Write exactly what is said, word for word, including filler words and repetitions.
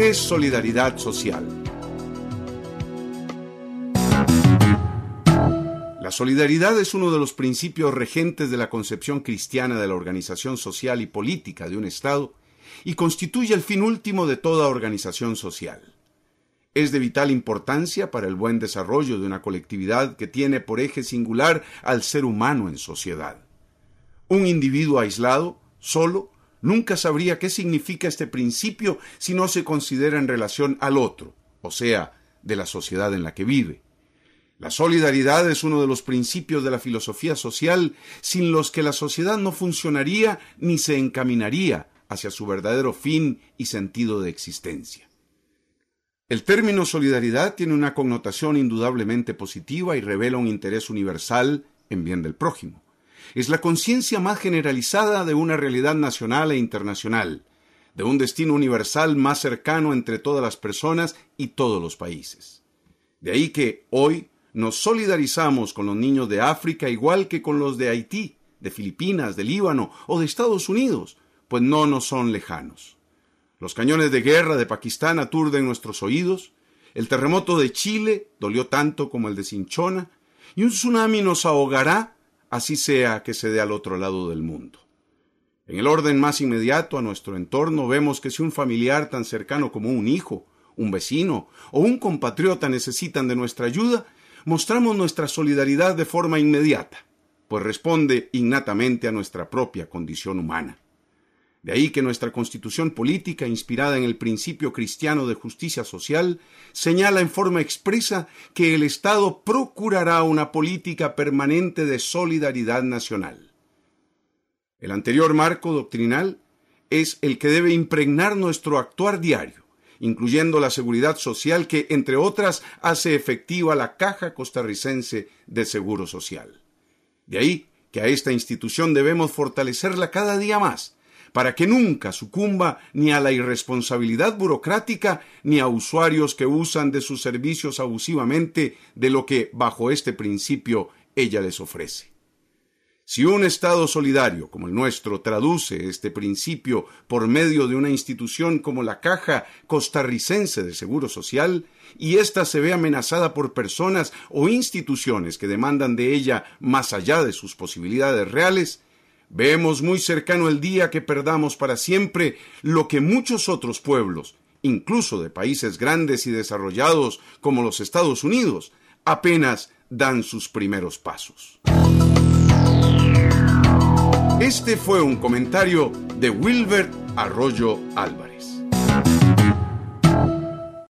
¿Qué es solidaridad social? La solidaridad es uno de los principios regentes de la concepción cristiana de la organización social y política de un Estado y constituye el fin último de toda organización social. Es de vital importancia para el buen desarrollo de una colectividad que tiene por eje singular al ser humano en sociedad. Un individuo aislado, solo, nunca sabría qué significa este principio si no se considera en relación al otro, o sea, de la sociedad en la que vive. La solidaridad es uno de los principios de la filosofía social sin los que la sociedad no funcionaría ni se encaminaría hacia su verdadero fin y sentido de existencia. El término solidaridad tiene una connotación indudablemente positiva y revela un interés universal en bien del prójimo. Es la conciencia más generalizada de una realidad nacional e internacional, de un destino universal más cercano entre todas las personas y todos los países. De ahí que hoy nos solidarizamos con los niños de África igual que con los de Haití, de Filipinas, de Líbano o de Estados Unidos, pues no nos son lejanos. Los cañones de guerra de Pakistán aturden nuestros oídos, el terremoto de Chile dolió tanto como el de Cinchona, y un tsunami nos ahogará, así sea que se dé al otro lado del mundo. En el orden más inmediato a nuestro entorno vemos que si un familiar tan cercano como un hijo, un vecino o un compatriota necesitan de nuestra ayuda, mostramos nuestra solidaridad de forma inmediata, pues responde innatamente a nuestra propia condición humana. De ahí que nuestra constitución política, inspirada en el principio cristiano de justicia social, señala en forma expresa que el Estado procurará una política permanente de solidaridad nacional. El anterior marco doctrinal es el que debe impregnar nuestro actuar diario, incluyendo la seguridad social que, entre otras, hace efectiva la Caja Costarricense de Seguro Social. De ahí que a esta institución debemos fortalecerla cada día más, para que nunca sucumba ni a la irresponsabilidad burocrática ni a usuarios que usan de sus servicios abusivamente de lo que, bajo este principio, ella les ofrece. Si un Estado solidario como el nuestro traduce este principio por medio de una institución como la Caja Costarricense de Seguro Social, y ésta se ve amenazada por personas o instituciones que demandan de ella más allá de sus posibilidades reales, vemos muy cercano el día que perdamos para siempre lo que muchos otros pueblos, incluso de países grandes y desarrollados como los Estados Unidos, apenas dan sus primeros pasos. Este fue un comentario de Wilbert Arroyo Álvarez.